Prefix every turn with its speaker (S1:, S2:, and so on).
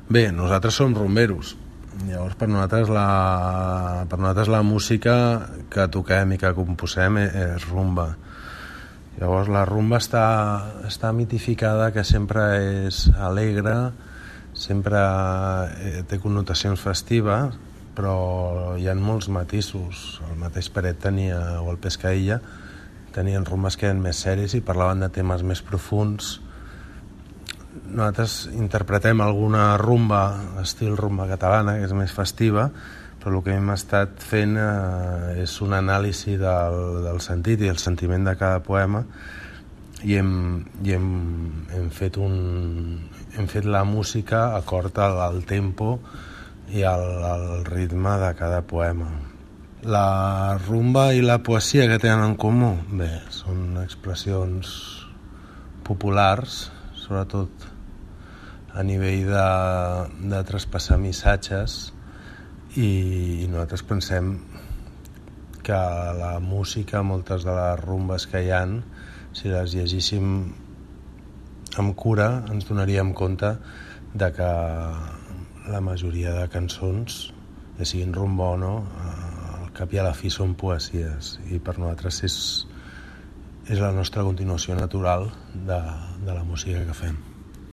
S1: Bé, nosaltres som rumberos. Llavors, per nosaltres la música que toquem i que composem és rumba. Llavors, la rumba està mitificada, que sempre és alegre, sempre té connotacions festives, però hi ha molts matisos. El mateix Peret tenia, o el Pescaïlla, tenien rumbes que eren més seris i parlaven de temes més profuns. Nosaltres interpretem alguna rumba, estil rumba catalana, que és més festiva, però el que hem estat fent és un anàlisi del sentit i el sentiment de cada poema i hem fet la música acord al tempo i al ritme de cada poema. La rumba i la poesia que tenen en comú? Bé, són expressions populars, sobretot a nivell de traspassar missatges, i nosaltres pensem que la música, moltes de les rumbes que hi ha, si les llegíssim amb cura, ens donaríem compte de que la majoria de cançons, ja siguin rumba o no, al cap i a la fi són poesies, i per nosaltres és la nostra continuació natural de la música que fem.